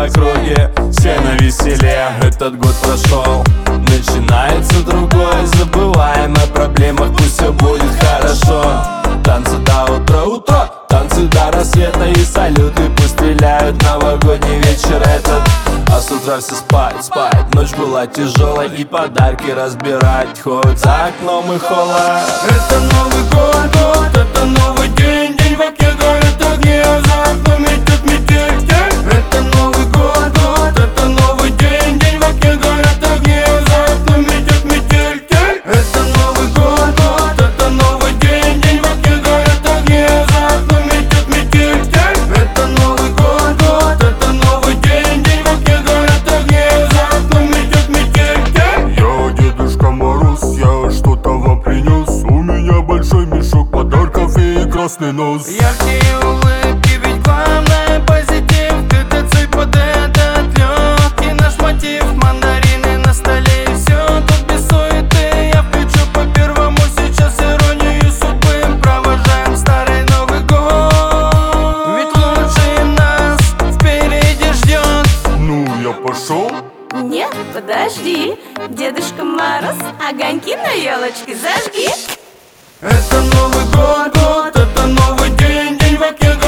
в округе, все навеселе. Этот год прошел, начинается другой. Забываем о проблемах, пусть все будет хорошо. Танцы до утра, танцы до рассвета. И салюты пусть стреляют, новогодний вечер этот. А с утра все спать, ночь была тяжелой. И подарки разбирать, хоть за окном и холод. Это Новый год, это новый день. День в окне горят огни, а за окном идет метель. Это Новый год, это новый день. День в окне горят огни, а за окном идет метель. Это Новый год, это новый день. День в окне горят огни, а за окном идет метель. Это Новый год, это новый день. День в окне горят огни, а за окном идет метель. Я Дедушка Мороз, я что-то вам принес. У меня большой мешок подарков и красный нос. Яркие улыбки, ведь главное позитив. Ты танцуй под этот лед, и наш мотив. Мандарины на столе, и все тут без суеты. Я включу по первому сейчас иронию судьбы. Провожаем старый Новый год, ведь лучший нас впереди ждет. Ну, я пошел. Нет, подожди, Дедушка Мороз, огоньки на елочке зажги. Это Новый год, это новый день. День в окне